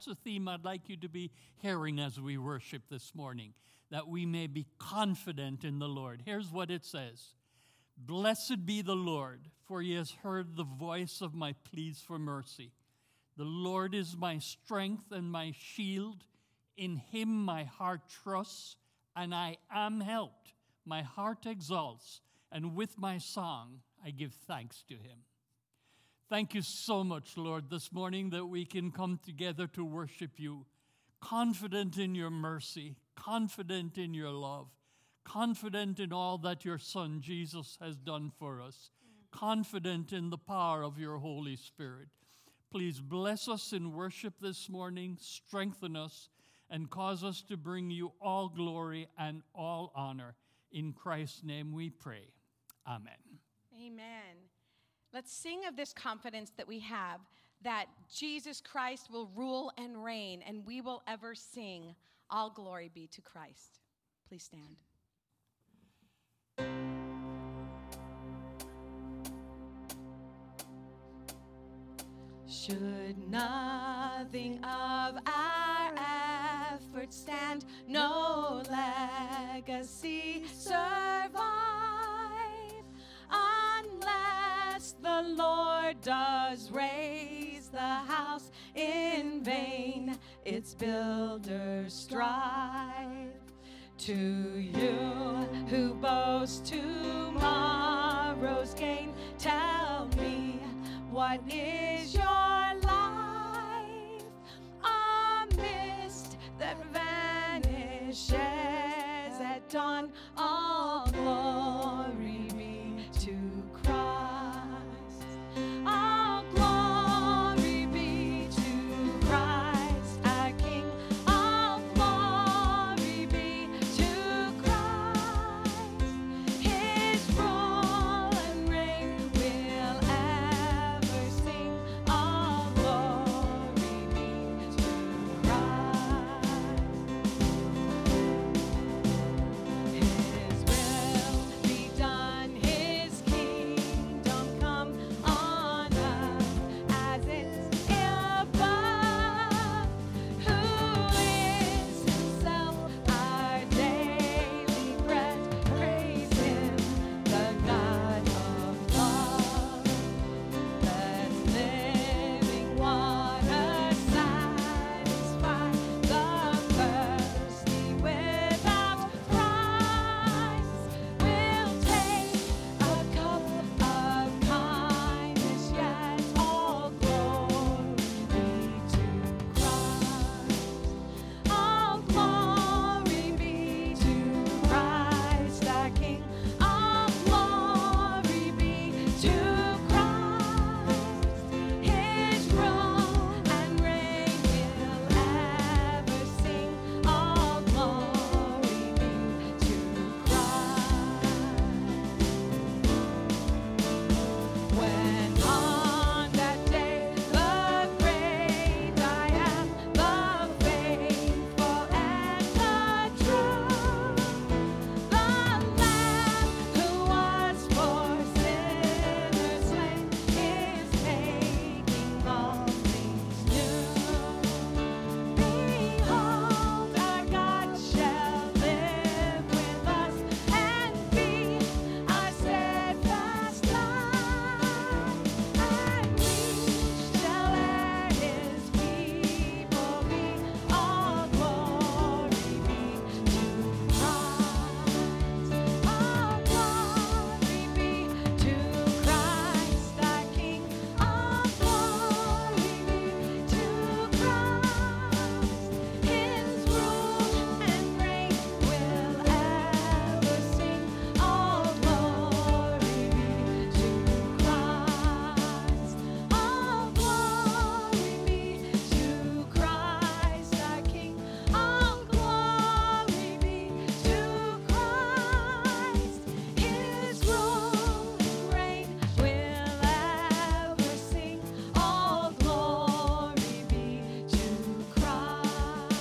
a theme I'd like you to be hearing as we worship this morning, that we may be confident in the Lord. Here's what it says. Blessed be the Lord, for he has heard the voice of my pleas for mercy. The Lord is my strength and my shield. In him my heart trusts, and I am helped. My heart exalts, and with my song I give thanks to him. Thank you so much, Lord, this morning that we can come together to worship you, confident in your mercy, confident in your love, confident in all that your Son Jesus has done for us, confident in the power of your Holy Spirit. Please bless us in worship this morning, strengthen us, and cause us to bring you all glory and all honor. In Christ's name we pray. Amen. Amen. Let's sing of this confidence that we have, that Jesus Christ will rule and reign, and we will ever sing, all glory be to Christ. Please stand. Should nothing of our efforts stand, no legacy survive, unless the Lord does raise the house in vain, its builders strive. To you who boast tomorrow's gain, tell me, what is your life? A mist that vanishes at dawn. All glory be to Christ. All glory be to Christ, our King. All glory be to Christ. His rule and reign will ever sing. All glory be to Christ. His will be done, his kingdom come on earth as it's above. Who is himself our daily bread? Praise him, the God of love. Let living water satisfy the thirsty without price. We'll take a cup of kindness, yet all glory be to Christ. All glory be to Christ, our King. All glory be to Christ. His rule and reign will ever sing. All glory be to Christ. When on that day the great I am, the faithful and the true, the Lamb who was for sinners slain is making all things new. Behold, our God shall live with us and be our steadfast light, and we shall heir his people be. All glory be to Christ. All glory be to Christ, our King. All glory be to Christ. His rule and reign will ever sing. All glory be to Christ. All glory be to Christ, our King. All glory be to Christ. His rule and reign will ever sing. All glory be to Christ.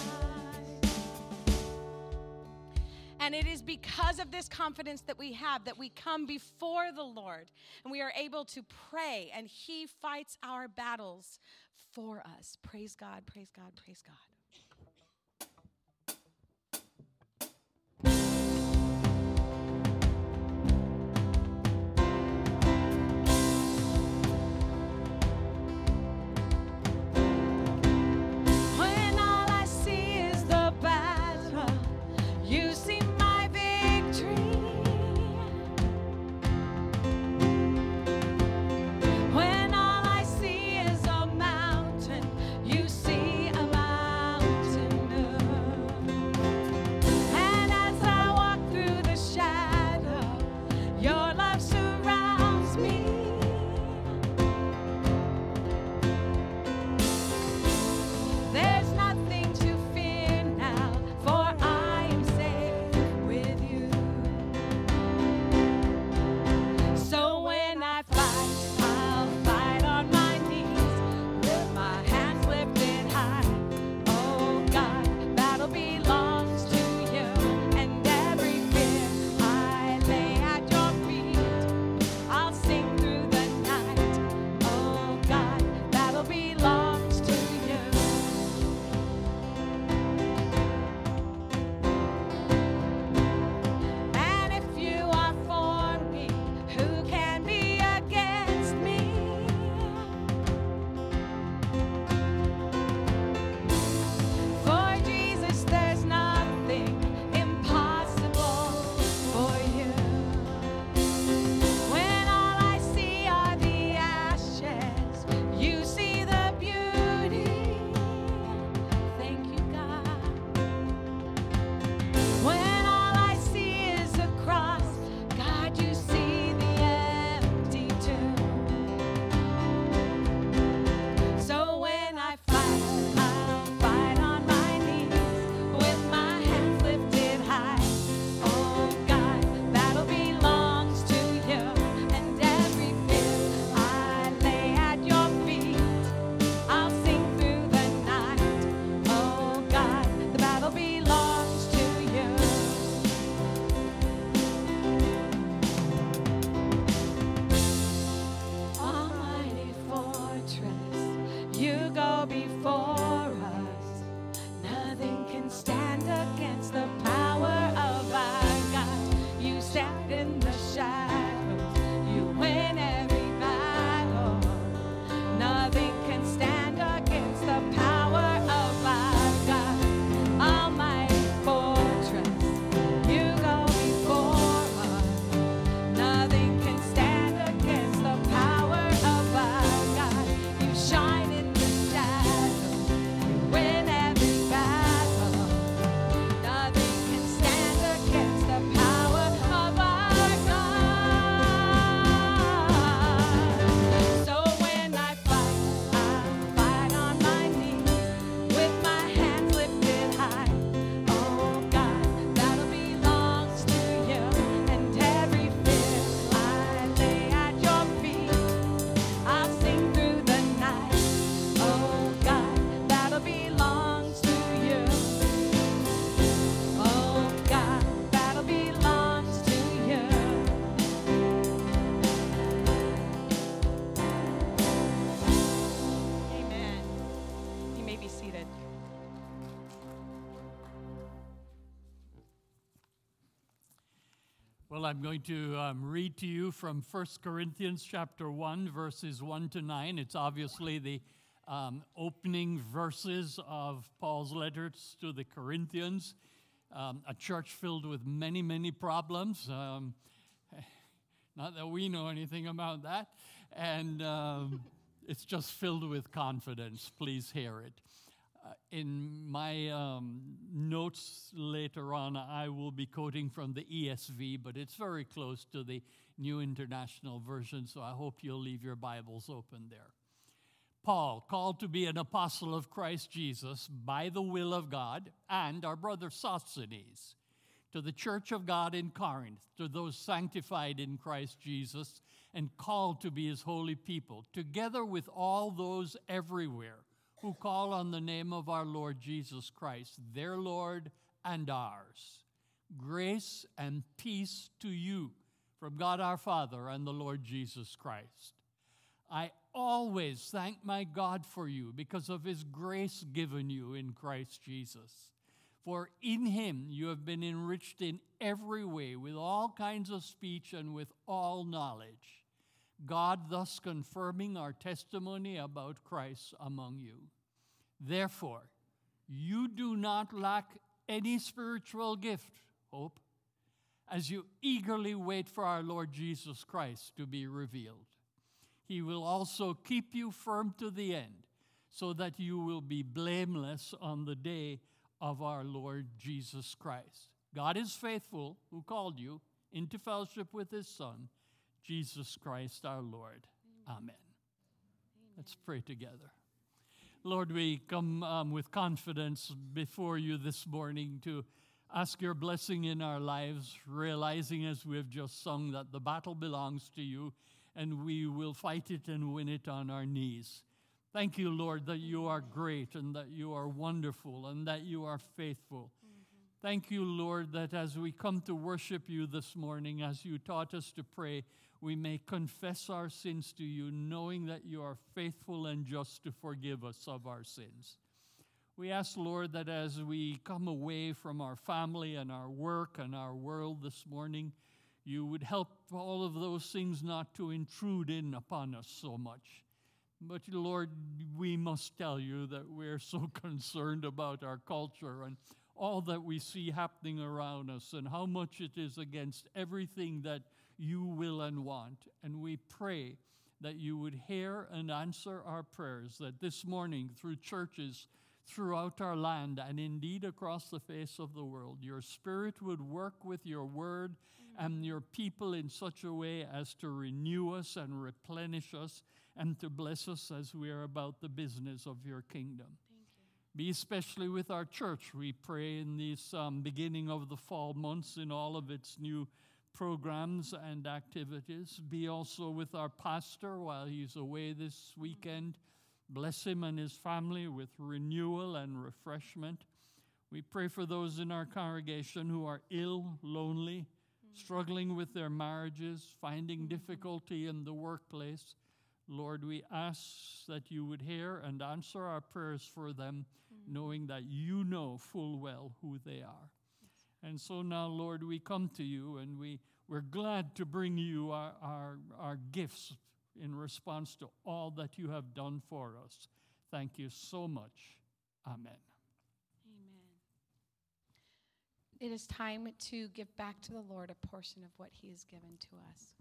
And it is because of this confidence that we have that we come before the Lord and we are able to pray, and he fights our battles for us. Praise God, praise God, praise God. Well, I'm going to read to you from 1 Corinthians chapter 1, verses 1 to 9. It's obviously the opening verses of Paul's letters to the Corinthians, a church filled with many, many problems. Not that we know anything about that. And it's just filled with confidence. Please hear it. In my notes later on, I will be quoting from the ESV, but it's very close to the New International Version, so I hope you'll leave your Bibles open there. Paul, called to be an apostle of Christ Jesus by the will of God, and our brother Sosthenes, to the church of God in Corinth, to those sanctified in Christ Jesus and called to be his holy people, together with all those everywhere who call on the name of our Lord Jesus Christ, their Lord and ours. Grace and peace to you from God our Father and the Lord Jesus Christ. I always thank my God for you because of his grace given you in Christ Jesus. For in him you have been enriched in every way with all kinds of speech and with all knowledge, God thus confirming our testimony about Christ among you. Therefore, you do not lack any spiritual gift, hope, as you eagerly wait for our Lord Jesus Christ to be revealed. He will also keep you firm to the end, so that you will be blameless on the day of our Lord Jesus Christ. God is faithful, who called you into fellowship with his Son, Jesus Christ our Lord. Amen. Let's pray together. Lord, we come with confidence before you this morning to ask your blessing in our lives, realizing as we have just sung that the battle belongs to you, and we will fight it and win it on our knees. Thank you, Lord, that you are great and that you are wonderful and that you are faithful. Thank you, Lord, that as we come to worship you this morning, as you taught us to pray, we may confess our sins to you, knowing that you are faithful and just to forgive us of our sins. We ask, Lord, that as we come away from our family and our work and our world this morning, you would help all of those things not to intrude in upon us so much. But, Lord, we must tell you that we're so concerned about our culture and all that we see happening around us and how much it is against everything that you will and want. And we pray that you would hear and answer our prayers, that this morning through churches throughout our land and indeed across the face of the world, your Spirit would work with your word and your people in such a way as to renew us and replenish us and to bless us as we are about the business of your kingdom. Be especially with our church, we pray, in this beginning of the fall months in all of its new programs and activities. Be also with our pastor while he's away this weekend. Bless him and his family with renewal and refreshment. We pray for those in our congregation who are ill, lonely, struggling with their marriages, finding difficulty in the workplace. Lord, we ask that you would hear and answer our prayers for them, knowing that you know full well who they are. And so now, Lord, we come to you, and we're glad to bring you our gifts in response to all that you have done for us. Thank you so much. Amen. Amen. It is time to give back to the Lord a portion of what he has given to us.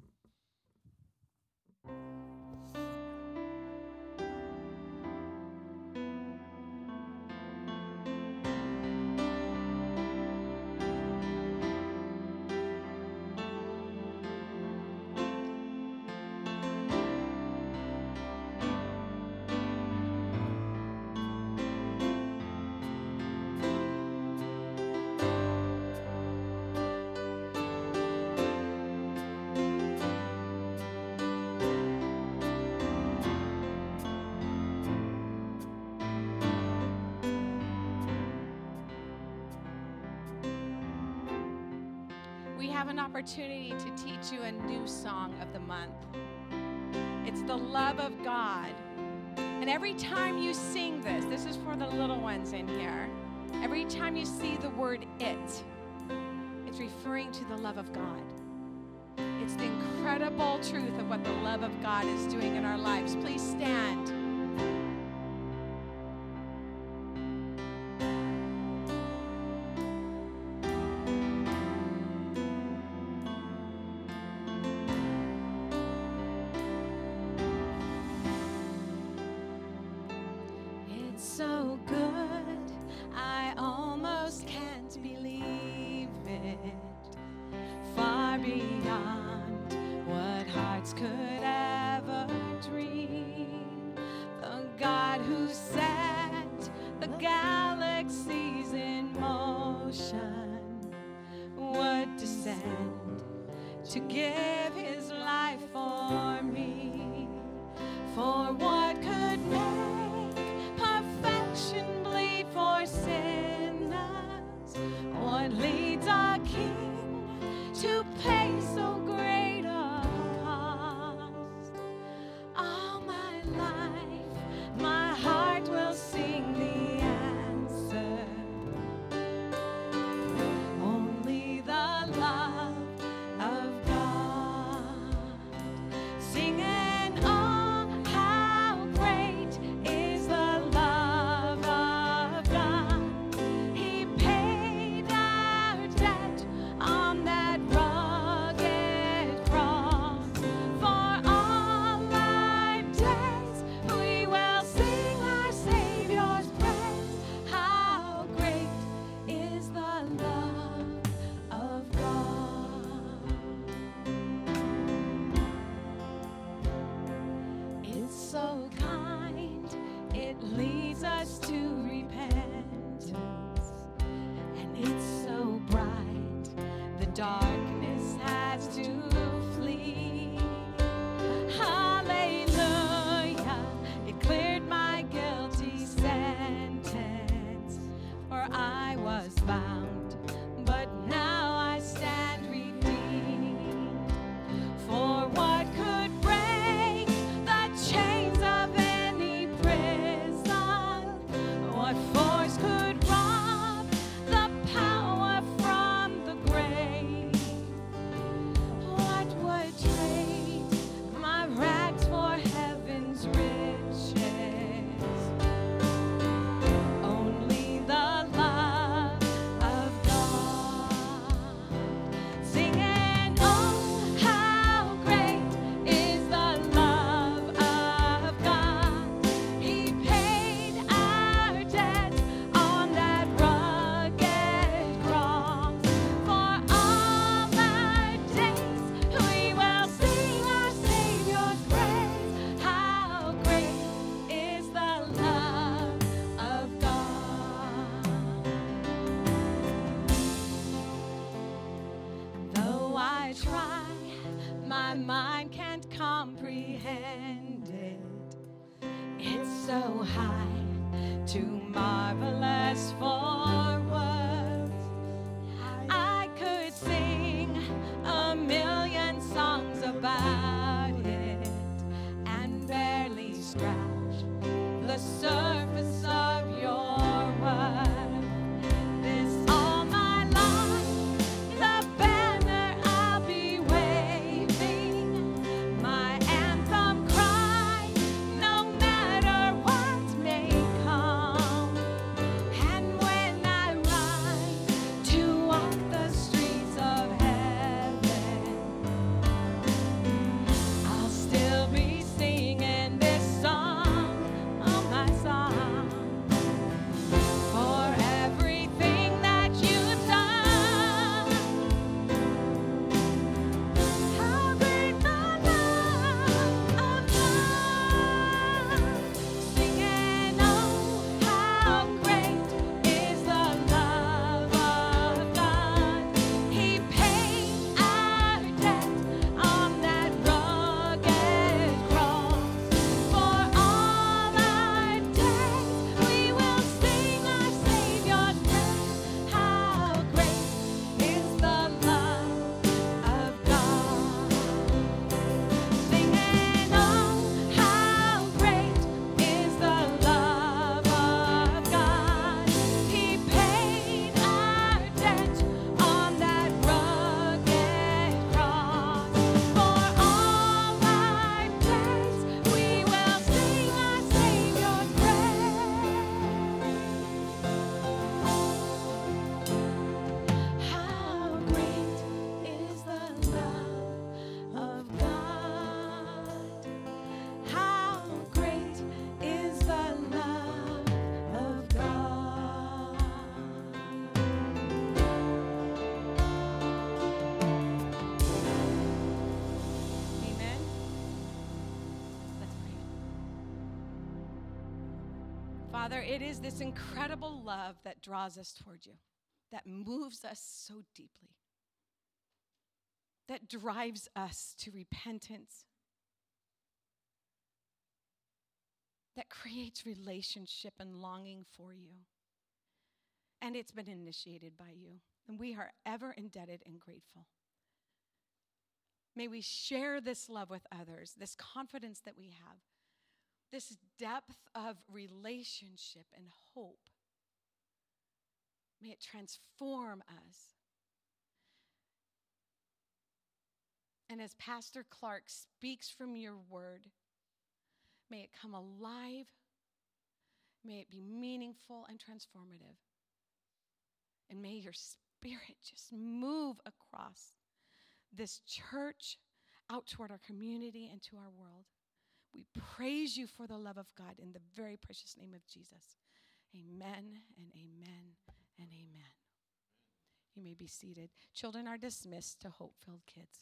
We have an opportunity to teach you a new song of the month. It's the love of God. And every time you sing this is for the little ones in here. Every time you see the word it's referring to the love of God. It's the incredible truth of what the love of God is doing in our lives. Please stand. So good, I almost can't believe it. Far beyond what hearts could ever dream. The God who set the galaxies in motion would descend to give his life for me. For what could make perfection bleed for sinners? What leads our King to pay so great a cost? I'll was bound, but now I stand redeemed. For what could break the chains of any prison? What force could rob the power from the grave? What would trade my rags for heaven's riches? Only the love of God. Singing, oh, how great is the love of God. He paid our debt on that rugged cross. For all our days we will sing our Savior's praise. How great is the love of God. Though I try, my mind can't comprehend it. It's so high, too marvelous for words. I could sing a million songs about it and barely scratch the surface of your word. This all my life, the banner I'll be waving, my anthem cry, no matter what may come. And when I rise to walk the streets of heaven, I'll still be singing this song, oh my song, for everything that you've done. How great the love of God. Singing, oh, how great is the love of God. He paid our debt on that rugged cross. For all our days we will sing our Savior's praise. How great is the love of God. Singing, oh, how great is the love of God. He paid our debt on that rugged cross. For all our days we will sing our Savior's praise. How great is the love of God. How great is the love of God. Amen. Let's pray. Father, it is this incredible love that draws us toward you, that moves us so deeply, that drives us to repentance, that creates relationship and longing for you. And it's been initiated by you. And we are ever indebted and grateful. May we share this love with others, this confidence that we have, this depth of relationship and hope. May it transform us. And as Pastor Clark speaks from your word, may it come alive. May it be meaningful and transformative. And may your Spirit just move across this church, out toward our community and to our world. We praise you for the love of God in the very precious name of Jesus. Amen and amen and amen. You may be seated. Children are dismissed to Hope-Filled Kids.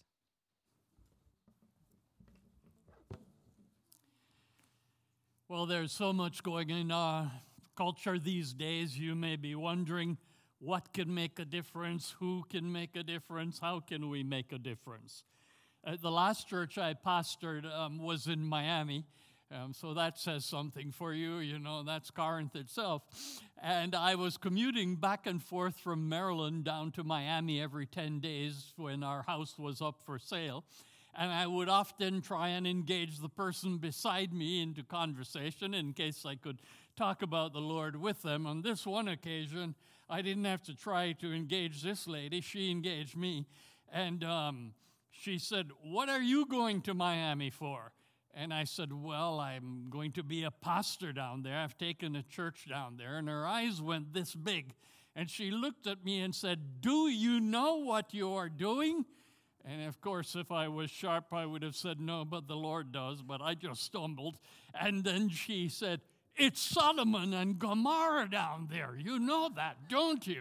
Well, there's so much going in our culture these days. You may be wondering, what can make a difference? Who can make a difference? How can we make a difference? The last church I pastored was in Miami, So that says something for you, that's Corinth itself. And I was commuting back and forth from Maryland down to Miami every 10 days when our house was up for sale. And I would often try and engage the person beside me into conversation in case I could talk about the Lord with them. On this one occasion, I didn't have to try to engage this lady. She engaged me. And she said, "What are you going to Miami for?" And I said, "Well, I'm going to be a pastor down there. I've taken a church down there." And her eyes went this big. And she looked at me and said, "Do you know what you are doing?" And of course, if I was sharp, I would have said, "No, but the Lord does." But I just stumbled. And then she said, "It's Sodom and Gomorrah down there. You know that, don't you?"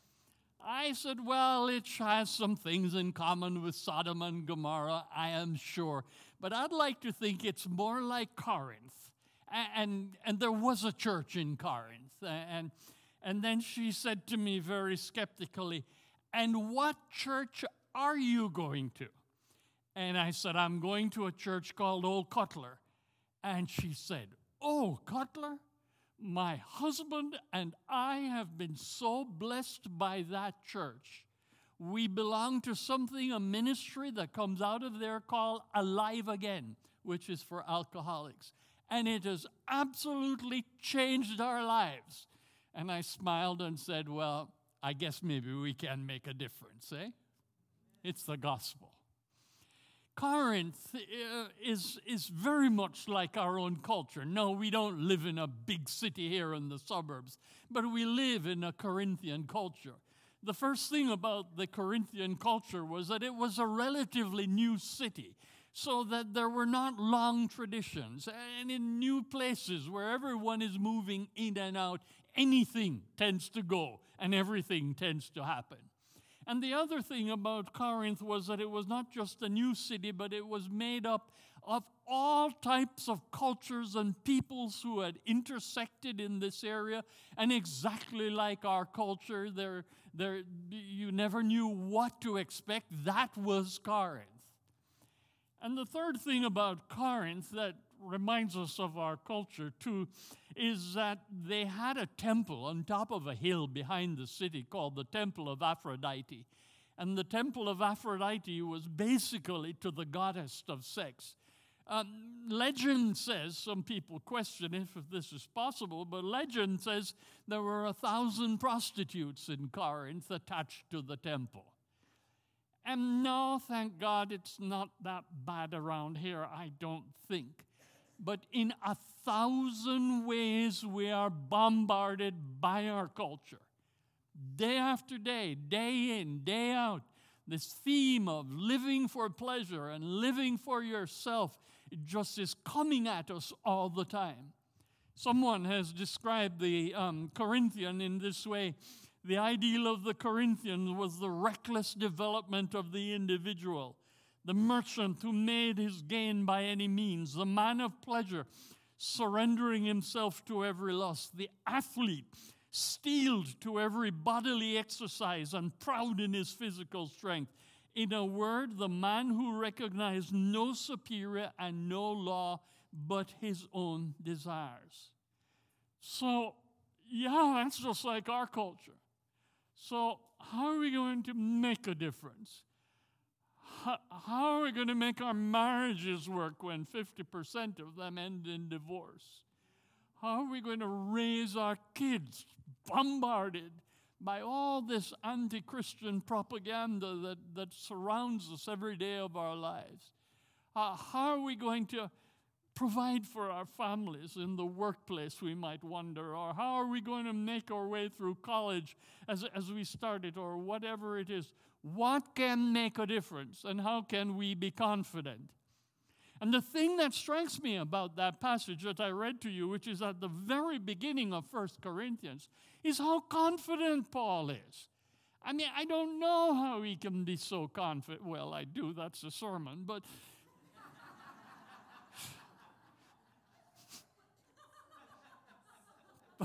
I said, "Well, it has some things in common with Sodom and Gomorrah, I am sure. But I'd like to think it's more like Corinth." And there was a church in Corinth. And then she said to me very skeptically, "And what church are you going to?" And I said, "I'm going to a church called Old Cutler." And she said, "Oh, Cutler? My husband and I have been so blessed by that church. We belong to a ministry that comes out of there called Alive Again, which is for alcoholics. And it has absolutely changed our lives." And I smiled and said, "Well, I guess maybe we can make a difference, eh?" It's the gospel. Corinth is very much like our own culture. No, we don't live in a big city here in the suburbs, but we live in a Corinthian culture. The first thing about the Corinthian culture was that it was a relatively new city, so that there were not long traditions. And in new places where everyone is moving in and out, anything tends to go and everything tends to happen. And the other thing about Corinth was that it was not just a new city, but it was made up of all types of cultures and peoples who had intersected in this area. And exactly like our culture, you never knew what to expect. That was Corinth. And the third thing about Corinth that reminds us of our culture too is that they had a temple on top of a hill behind the city called the Temple of Aphrodite. And the Temple of Aphrodite was basically to the goddess of sex. Legend says, some people question if this is possible, but legend says there were 1,000 prostitutes in Corinth attached to the temple. And no, thank God, it's not that bad around here, I don't think. But in 1,000 ways, we are bombarded by our culture. Day after day, day in, day out, this theme of living for pleasure and living for yourself, it just is coming at us all the time. Someone has described the Corinthian in this way. The ideal of the Corinthians was the reckless development of the individual, the merchant who made his gain by any means, the man of pleasure, surrendering himself to every lust, the athlete, steeled to every bodily exercise and proud in his physical strength. In a word, the man who recognized no superior and no law but his own desires. So, yeah, that's just like our culture. So how are we going to make a difference? How are we going to make our marriages work when 50% of them end in divorce? How are we going to raise our kids bombarded by all this anti-Christian propaganda that surrounds us every day of our lives? How are we going to provide for our families in the workplace, we might wonder? Or how are we going to make our way through college as we started, or whatever it is? What can make a difference, and how can we be confident? And the thing that strikes me about that passage that I read to you, which is at the very beginning of 1 Corinthians, is how confident Paul is. I mean, I don't know how he can be so confident. Well, I do, that's a sermon, but...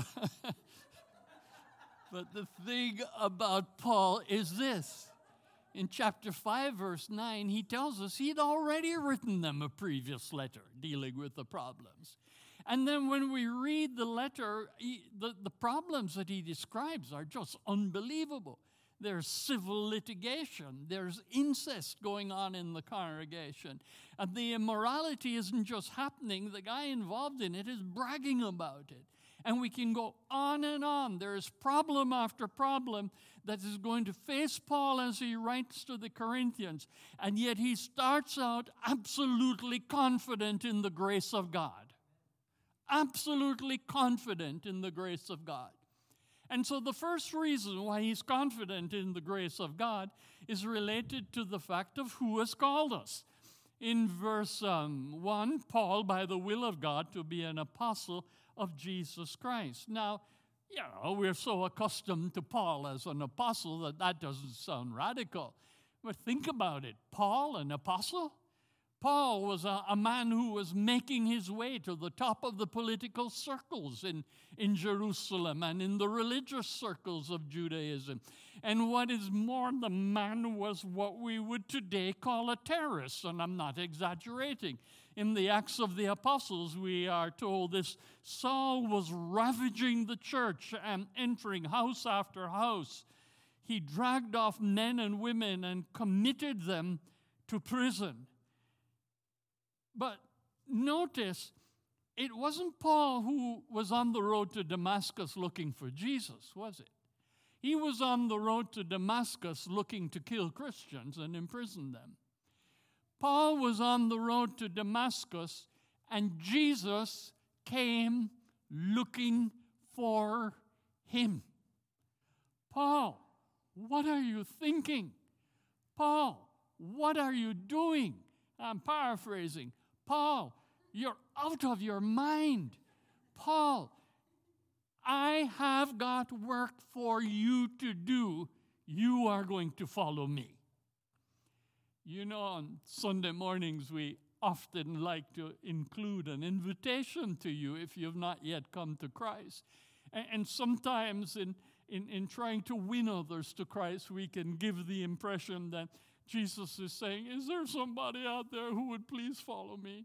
But the thing about Paul is this. in chapter 5, verse 9, he tells us he'd already written them a previous letter dealing with the problems. And then when we read the letter, the problems that he describes are just unbelievable. There's civil litigation. There's incest going on in the congregation. And the immorality isn't just happening. The guy involved in it is bragging about it. And we can go on and on. There is problem after problem that is going to face Paul as he writes to the Corinthians. And yet he starts out absolutely confident in the grace of God. Absolutely confident in the grace of God. And so the first reason why he's confident in the grace of God is related to the fact of who has called us. In verse 1, Paul, by the will of God, to be an apostle of Jesus Christ. Now, we're so accustomed to Paul as an apostle that doesn't sound radical. But think about it. Paul, an apostle? Paul was a man who was making his way to the top of the political circles in Jerusalem and in the religious circles of Judaism. And what is more, the man was what we would today call a terrorist, and I'm not exaggerating. In the Acts of the Apostles, we are told this: Saul was ravaging the church and entering house after house. He dragged off men and women and committed them to prison. But notice, it wasn't Paul who was on the road to Damascus looking for Jesus, was it? He was on the road to Damascus looking to kill Christians and imprison them. Paul was on the road to Damascus, and Jesus came looking for him. Paul, what are you thinking? Paul, what are you doing? I'm paraphrasing. Paul, you're out of your mind. Paul, I have got work for you to do. You are going to follow me. You know, on Sunday mornings, we often like to include an invitation to you if you've not yet come to Christ. And sometimes in trying to win others to Christ, we can give the impression that Jesus is saying, is there somebody out there who would please follow me?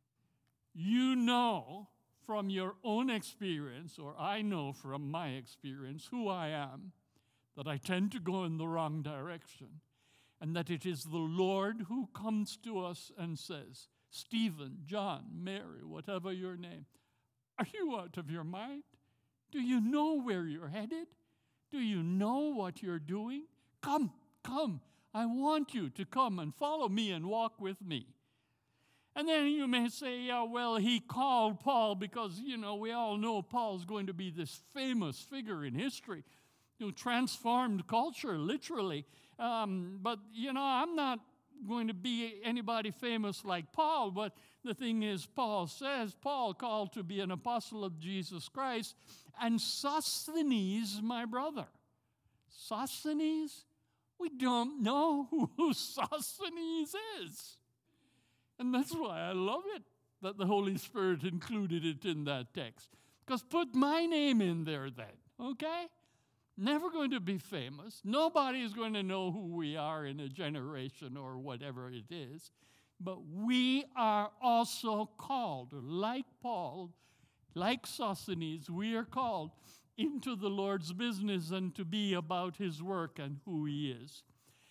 You know from your own experience, or I know from my experience, who I am, that I tend to go in the wrong direction, and that it is the Lord who comes to us and says, Stephen, John, Mary, whatever your name, are you out of your mind? Do you know where you're headed? Do you know what you're doing? Come. I want you to come and follow me and walk with me. And then you may say, yeah, well, he called Paul because, we all know Paul's going to be this famous figure in history who transformed culture, literally. But, I'm not going to be anybody famous like Paul. But the thing is, Paul called to be an apostle of Jesus Christ, and Sosthenes, my brother. Sosthenes? We don't know who Sosthenes is. And that's why I love it that the Holy Spirit included it in that text. Because put my name in there then, okay? Never going to be famous. Nobody is going to know who we are in a generation or whatever it is. But we are also called, like Paul, like Sosthenes, we are called into the Lord's business and to be about his work and who he is.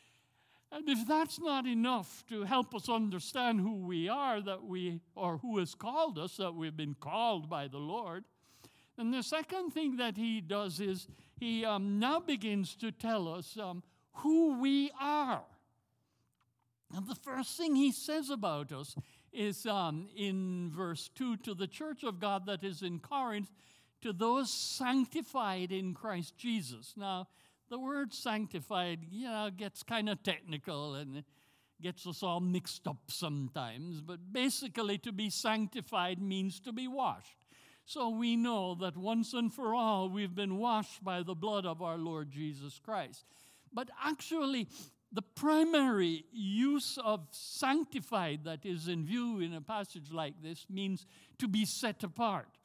And if that's not enough to help us understand who we are, or who has called us, that we've been called by the Lord, then the second thing that he does is he now begins to tell us who we are. And the first thing he says about us is in verse 2, to the church of God that is in Corinth, to those sanctified in Christ Jesus. Now, the word sanctified, gets kind of technical and gets us all mixed up sometimes. But basically, to be sanctified means to be washed. So we know that once and for all, we've been washed by the blood of our Lord Jesus Christ. But actually, the primary use of sanctified that is in view in a passage like this means to be set apart.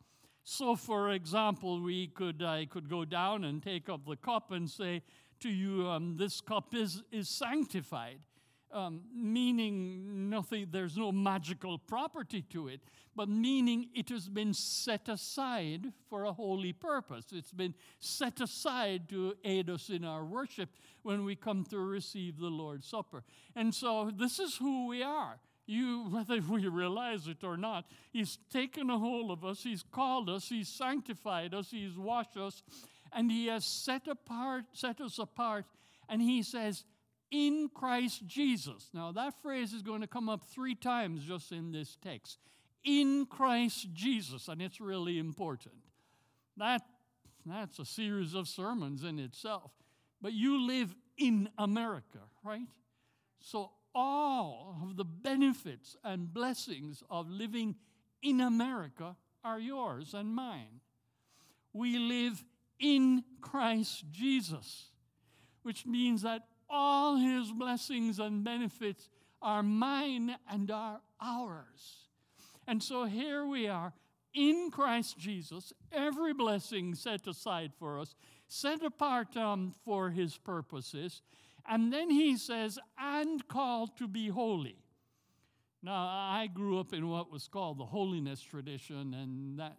So, for example, I could go down and take up the cup and say to you, this cup is sanctified, meaning nothing. There's no magical property to it, but meaning it has been set aside for a holy purpose. It's been set aside to aid us in our worship when we come to receive the Lord's Supper. And so this is who we are. Whether we realize it or not, He's taken a hold of us, He's called us, He's sanctified us, He's washed us, and He has set us apart, and He says, in Christ Jesus. Now that phrase is going to come up 3 times just in this text. In Christ Jesus, and it's really important. That's a series of sermons in itself. But you live in America, right? So all of the benefits and blessings of living in America are yours and mine. We live in Christ Jesus, which means that all His blessings and benefits are mine and are ours. And so here we are in Christ Jesus, every blessing set aside for us, set apart for His purposes. And then He says, and called to be holy. Now, I grew up in what was called the holiness tradition, and that,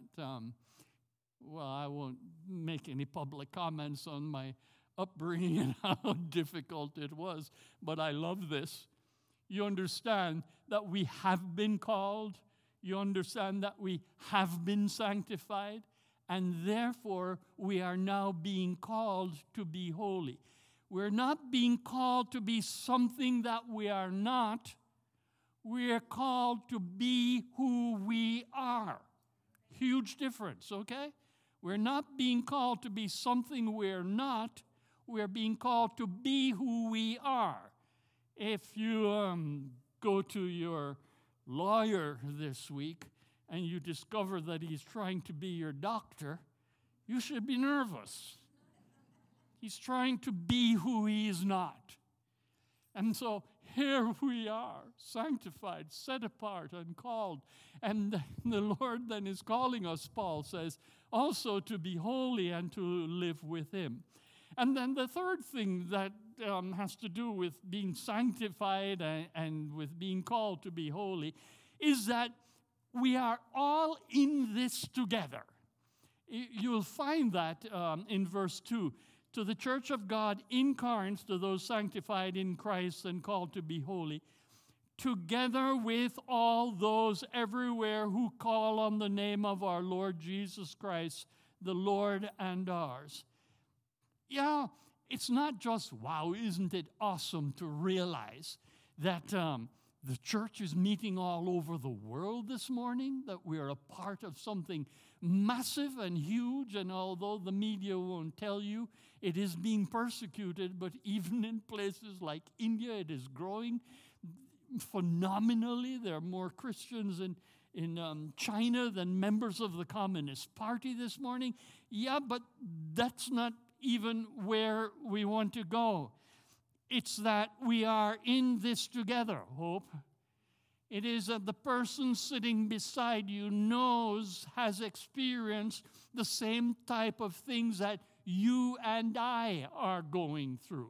I won't make any public comments on my upbringing and how difficult it was, but I love this. You understand that we have been called, you understand that we have been sanctified, and therefore we are now being called to be holy. We're not being called to be something that we are not. We are called to be who we are. Huge difference, okay? We're not being called to be something we're not. We're being called to be who we are. If you go to your lawyer this week and you discover that he's trying to be your doctor, you should be nervous. He's trying to be who he is not. And so here we are, sanctified, set apart, and called. And the Lord then is calling us, Paul says, also to be holy and to live with Him. And then the third thing that has to do with being sanctified and with being called to be holy is that we are all in this together. You'll find that in verse 2. To the church of God in Corinth, to those sanctified in Christ and called to be holy, together with all those everywhere who call on the name of our Lord Jesus Christ, the Lord and ours. Yeah, it's not just, wow, isn't it awesome to realize that the church is meeting all over the world this morning, that we are a part of something massive and huge, and although the media won't tell you, it is being persecuted, but even in places like India, it is growing phenomenally. There are more Christians in China than members of the Communist Party this morning. Yeah, but that's not even where we want to go. It's that we are in this together, Hope. It is that the person sitting beside you has experienced the same type of things that you and I are going through.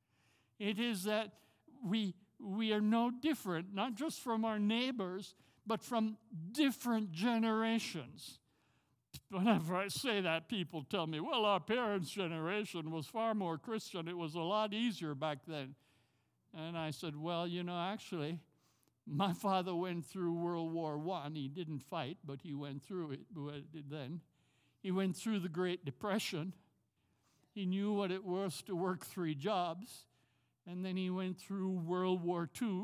It is that we are no different, not just from our neighbors, but from different generations. Whenever I say that, people tell me, well, our parents' generation was far more Christian. It was a lot easier back then. And I said, well, actually, my father went through World War I. He didn't fight, but he went through it then. He went through the Great Depression. He knew what it was to work 3 jobs. And then he went through World War II,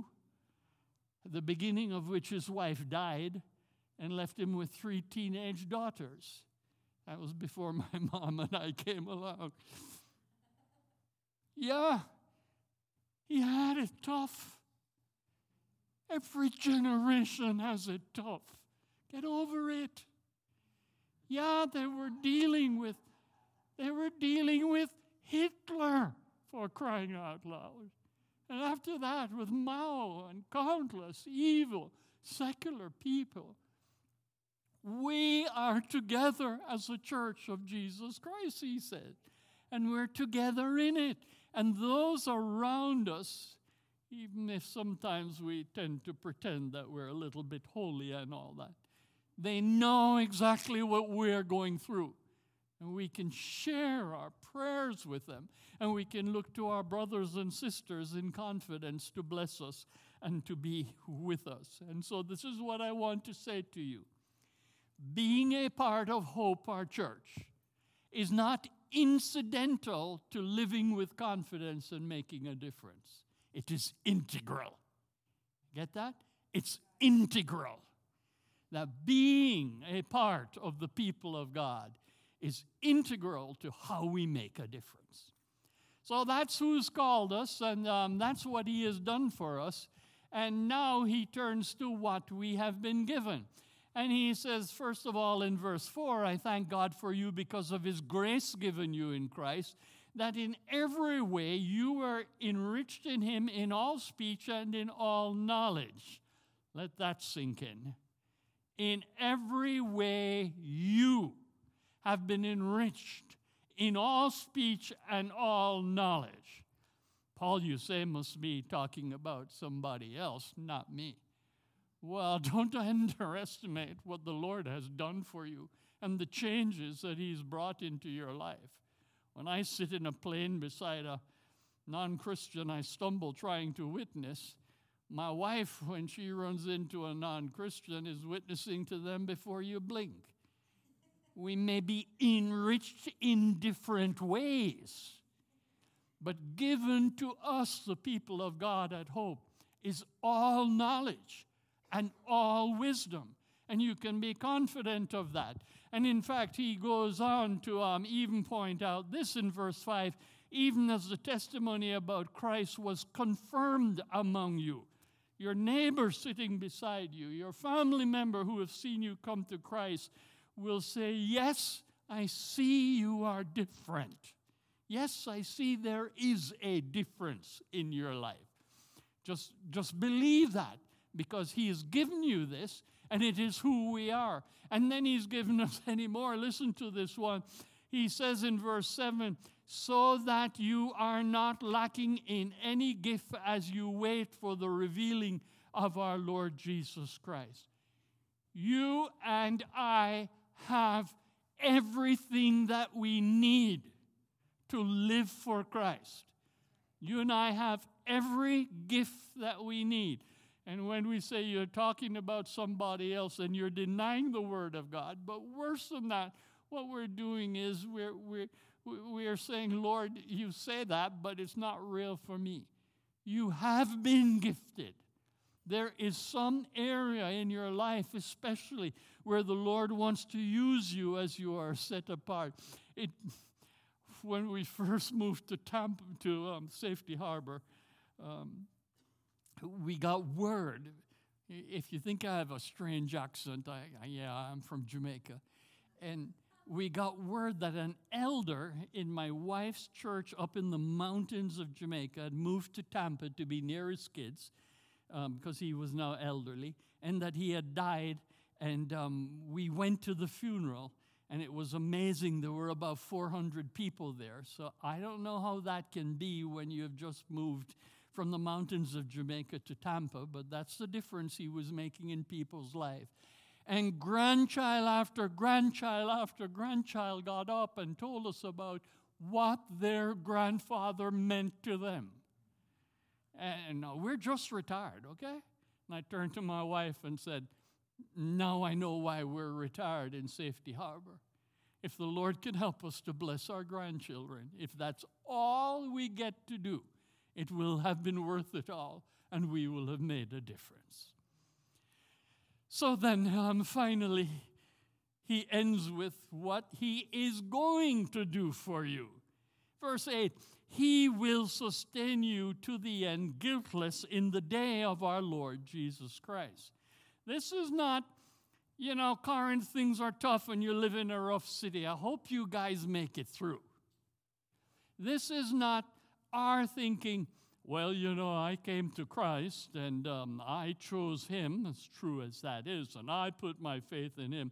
at the beginning of which his wife died and left him with 3 teenage daughters. That was before my mom and I came along. Yeah, he had it tough. Every generation has it tough. Get over it. Yeah, they were dealing with Hitler, for crying out loud. And after that, with Mao and countless evil, secular people. We are together as a church of Jesus Christ, he said. And we're together in it. And those around us, even if sometimes we tend to pretend that we're a little bit holy and all that, they know exactly what we're going through. And we can share our prayers with them. And we can look to our brothers and sisters in confidence to bless us and to be with us. And so this is what I want to say to you. Being a part of Hope, our church, is not incidental to living with confidence and making a difference. It is integral. Get that? It's integral. That being a part of the people of God is integral to how we make a difference. So that's who's called us, and that's what he has done for us. And now he turns to what we have been given. And he says, first of all, in verse 4, I thank God for you because of his grace given you in Christ, that in every way you were enriched in him in all speech and in all knowledge. Let that sink in. In every way you have been enriched in all speech and all knowledge. Paul, you say, must be talking about somebody else, not me. Well, don't underestimate what the Lord has done for you and the changes that he's brought into your life. When I sit in a plane beside a non-Christian I stumble trying to witness, my wife, when she runs into a non-Christian, is witnessing to them before you blink. We may be enriched in different ways, but given to us, the people of God at Hope, is all knowledge and all wisdom. And you can be confident of that. And in fact, he goes on to even point out this in verse 5, even as the testimony about Christ was confirmed among you. Your neighbor sitting beside you, your family member who have seen you come to Christ will say, yes, I see you are different. Yes, I see there is a difference in your life. Just believe that. Because he has given you this, and it is who we are. And then he's given us any more. Listen to this one. He says in verse 7, so that you are not lacking in any gift as you wait for the revealing of our Lord Jesus Christ. You and I have everything that we need to live for Christ. You and I have every gift that we need. And when we say you're talking about somebody else and you're denying the Word of God, but worse than that, what we're doing is we're saying, Lord, you say that, but it's not real for me. You have been gifted. There is some area in your life, especially, where the Lord wants to use you as you are set apart. When we first moved to Tampa, to Safety Harbor, we got word. If you think I have a strange accent, I'm from Jamaica. And we got word that an elder in my wife's church up in the mountains of Jamaica had moved to Tampa to be near his kids, because he was now elderly, and that he had died. And we went to the funeral, and it was amazing. There were about 400 people there. So I don't know how that can be when you have just moved from the mountains of Jamaica to Tampa, but that's the difference he was making in people's life. And grandchild after grandchild after grandchild got up and told us about what their grandfather meant to them. And we're just retired, okay? And I turned to my wife and said, now I know why we're retired in Safety Harbor. If the Lord can help us to bless our grandchildren, if that's all we get to do, it will have been worth it all, and we will have made a difference. So then, finally, he ends with what he is going to do for you. Verse 8, he will sustain you to the end, guiltless in the day of our Lord Jesus Christ. This is not, Corinth, things are tough and you live in a rough city. I hope you guys make it through. This is not our thinking, well, I came to Christ and I chose him, as true as that is, and I put my faith in him.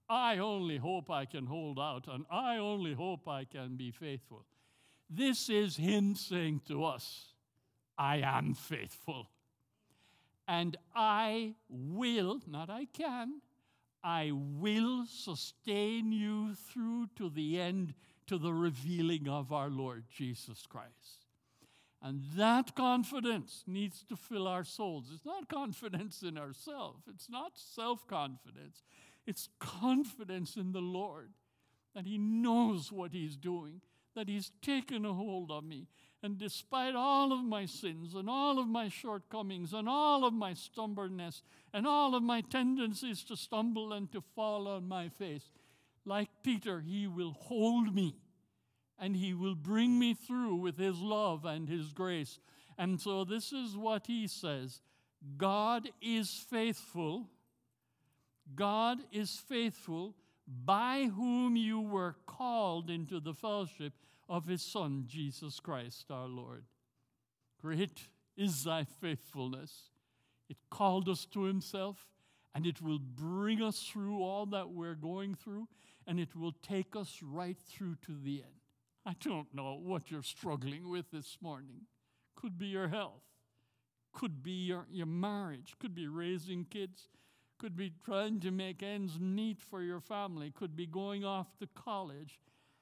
I only hope I can hold out, and I only hope I can be faithful. This is him saying to us, I am faithful. And I will, not I can, I will sustain you through to the end, to the revealing of our Lord Jesus Christ. And that confidence needs to fill our souls. It's not confidence in ourselves. It's not self-confidence. It's confidence in the Lord, that he knows what he's doing, that he's taken a hold of me. And despite all of my sins and all of my shortcomings and all of my stubbornness and all of my tendencies to stumble and to fall on my face, like Peter, he will hold me and he will bring me through with his love and his grace. And so this is what he says. God is faithful. God is faithful, by whom you were called into the fellowship of his Son, Jesus Christ our Lord. Great is thy faithfulness. It called us to himself, and it will bring us through all that we're going through, and it will take us right through to the end. I don't know what you're struggling with this morning. Could be your health. Could be your marriage. Could be raising kids. Could be trying to make ends meet for your family. Could be going off to college.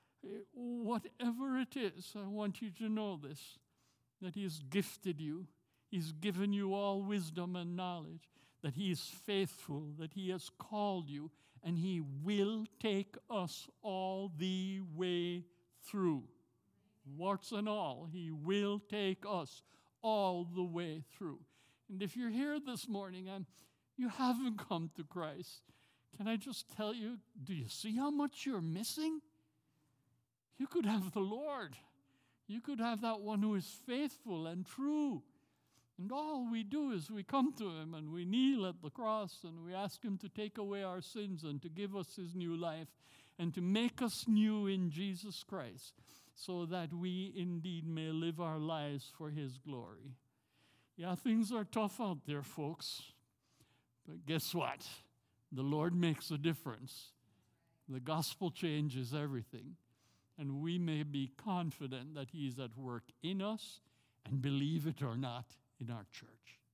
Whatever it is, I want you to know this, that he has gifted you. He's given you all wisdom and knowledge, that he is faithful, that he has called you, and he will take us all the way through. Warts and all, he will take us all the way through. And if you're here this morning and you haven't come to Christ, can I just tell you, do you see how much you're missing? You could have the Lord. You could have that one who is faithful and true. And all we do is we come to him and we kneel at the cross and we ask him to take away our sins and to give us his new life and to make us new in Jesus Christ, so that we indeed may live our lives for his glory. Yeah, things are tough out there, folks. But guess what? The Lord makes a difference. The gospel changes everything. And we may be confident that he is at work in us, and believe it or not, in our church.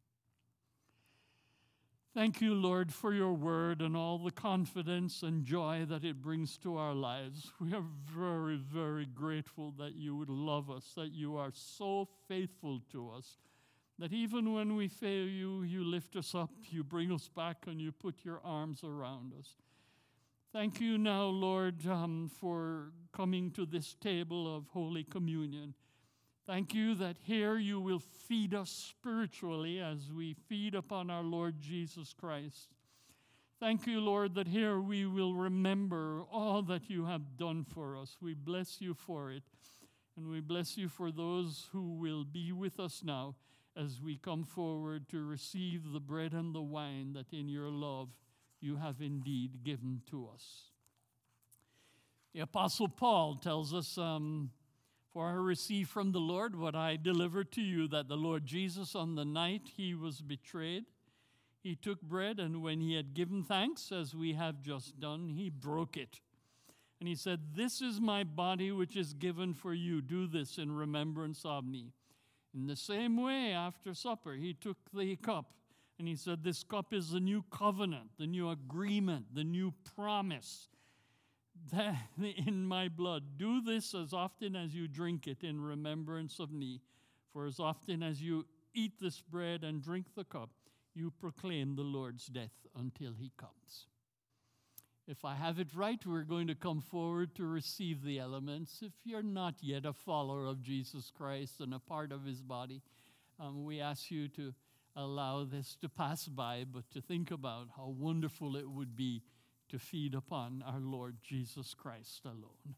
Thank you, Lord, for your word and all the confidence and joy that it brings to our lives. We are very, very grateful that you would love us, that you are so faithful to us, that even when we fail you, you lift us up, you bring us back, and you put your arms around us. Thank you now, Lord, for coming to this table of Holy Communion. Thank you that here you will feed us spiritually as we feed upon our Lord Jesus Christ. Thank you, Lord, that here we will remember all that you have done for us. We bless you for it. And we bless you for those who will be with us now as we come forward to receive the bread and the wine that in your love you have indeed given to us. The Apostle Paul tells us, for I received from the Lord what I delivered to you, that the Lord Jesus, on the night he was betrayed, he took bread, and when he had given thanks, as we have just done, he broke it. And he said, "This is my body which is given for you. Do this in remembrance of me." In the same way, after supper, he took the cup, and he said, "This cup is the new covenant, the new agreement, the new promise that in my blood. Do this as often as you drink it in remembrance of me. For as often as you eat this bread and drink the cup, you proclaim the Lord's death until he comes." If I have it right, we're going to come forward to receive the elements. If you're not yet a follower of Jesus Christ and a part of his body, we ask you to allow this to pass by, but to think about how wonderful it would be to feed upon our Lord Jesus Christ alone.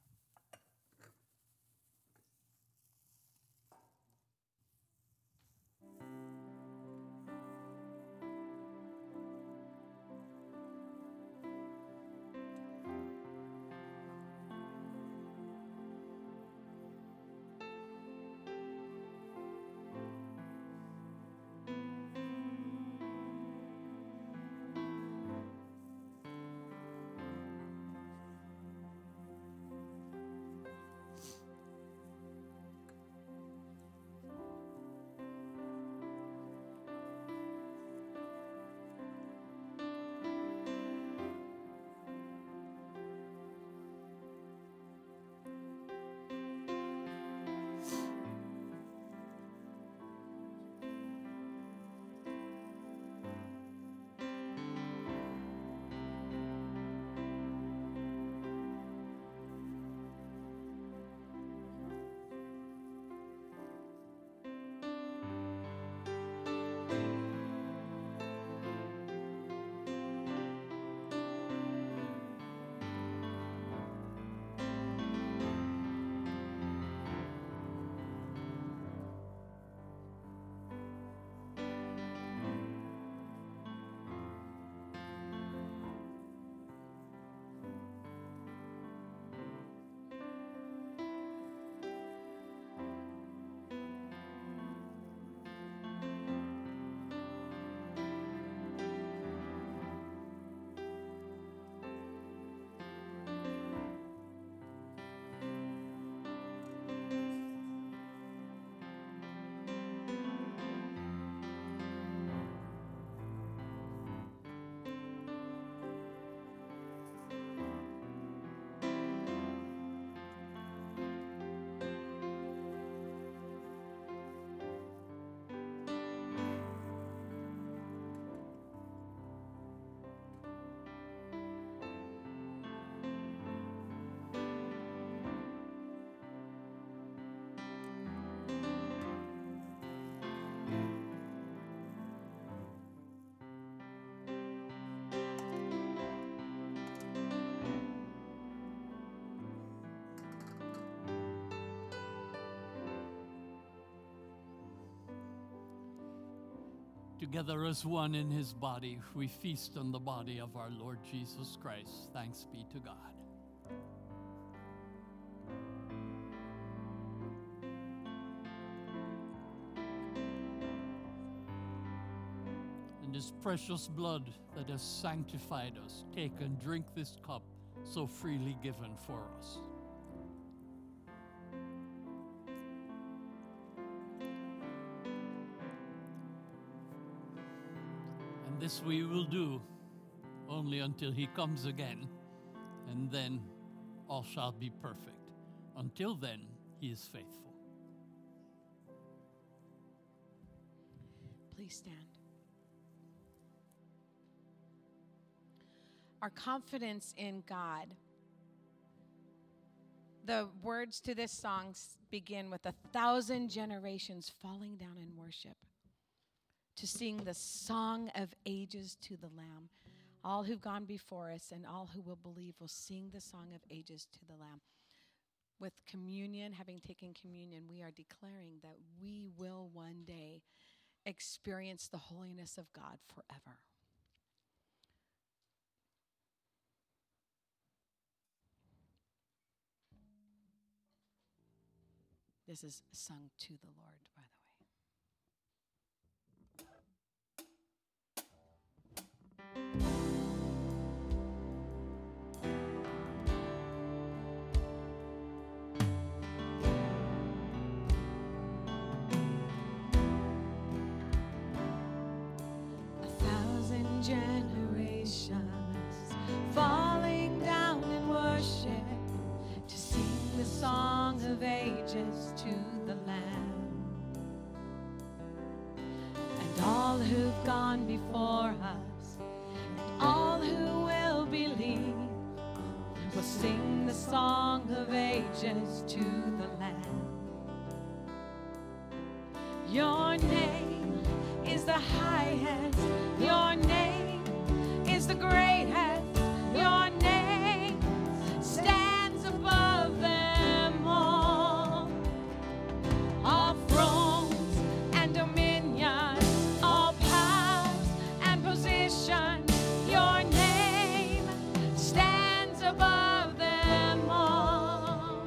Together as one in his body, we feast on the body of our Lord Jesus Christ. Thanks be to God. And his precious blood that has sanctified us, take and drink this cup so freely given for us. This we will do only until he comes again, and then all shall be perfect. Until then, he is faithful. Please stand. Our confidence in God. The words to this song begin with 1,000 generations falling down in worship to sing the song of ages to the Lamb. All who've gone before us and all who will believe will sing the song of ages to the Lamb. With communion, having taken communion, we are declaring that we will one day experience the holiness of God forever. This is sung to the Lord, by the way. 1,000 generations falling down in worship to sing the song of ages to the Lamb. And all who've gone before us, and all who will believe, will sing the song of ages to the Lamb. Your name is the highest. Your name is the greatest. Your name stands above them all. All thrones and dominions, all powers and positions, your name stands above them all.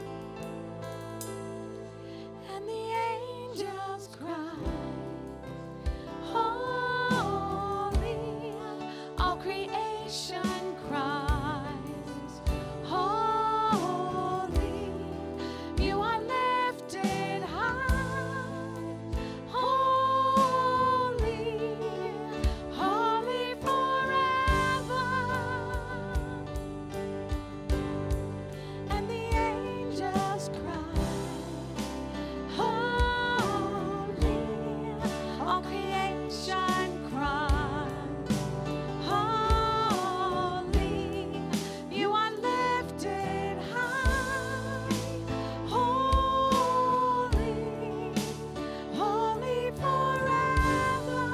And the angels cry, holy, all creation cries, holy, you are lifted high, holy, holy forever. And the angels cry, holy, all creation cries, holy, you are lifted high, holy, holy forever.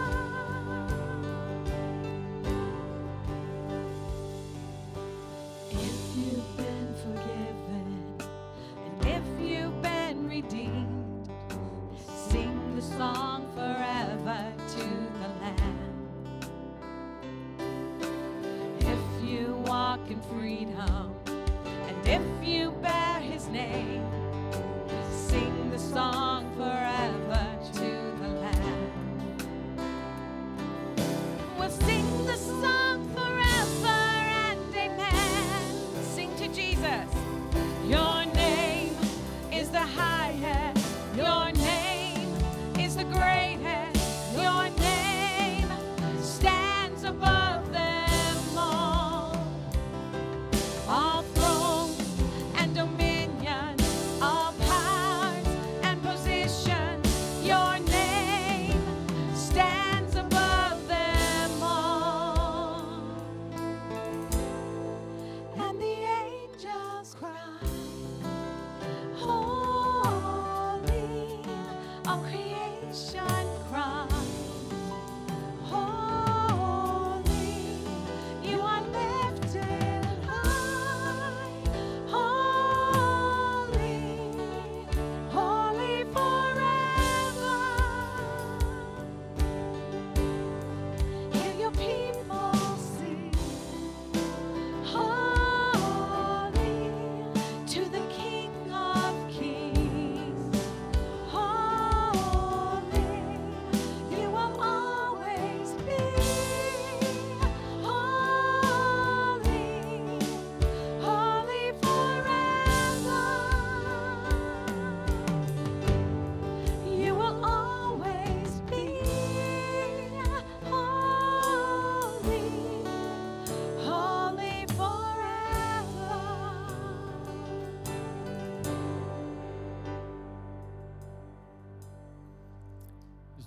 If you've been forgiven, and if you've been redeemed, sing the song forever to the Lamb. If you walk in freedom, and if you bear his name, sing the song forever to the Lamb. We'll sing the song forever and amen. Sing to Jesus. Your name is the highest. Your name is the greatest. Your name stands above them all. All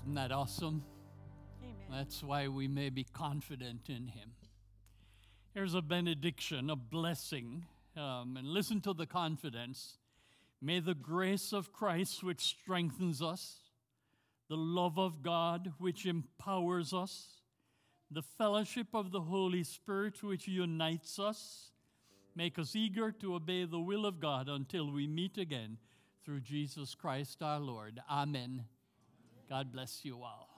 Isn't that awesome? Amen. That's why we may be confident in him. Here's a benediction, a blessing, and listen to the confidence. May the grace of Christ which strengthens us, the love of God which empowers us, the fellowship of the Holy Spirit which unites us, make us eager to obey the will of God until we meet again through Jesus Christ our Lord. Amen. God bless you all.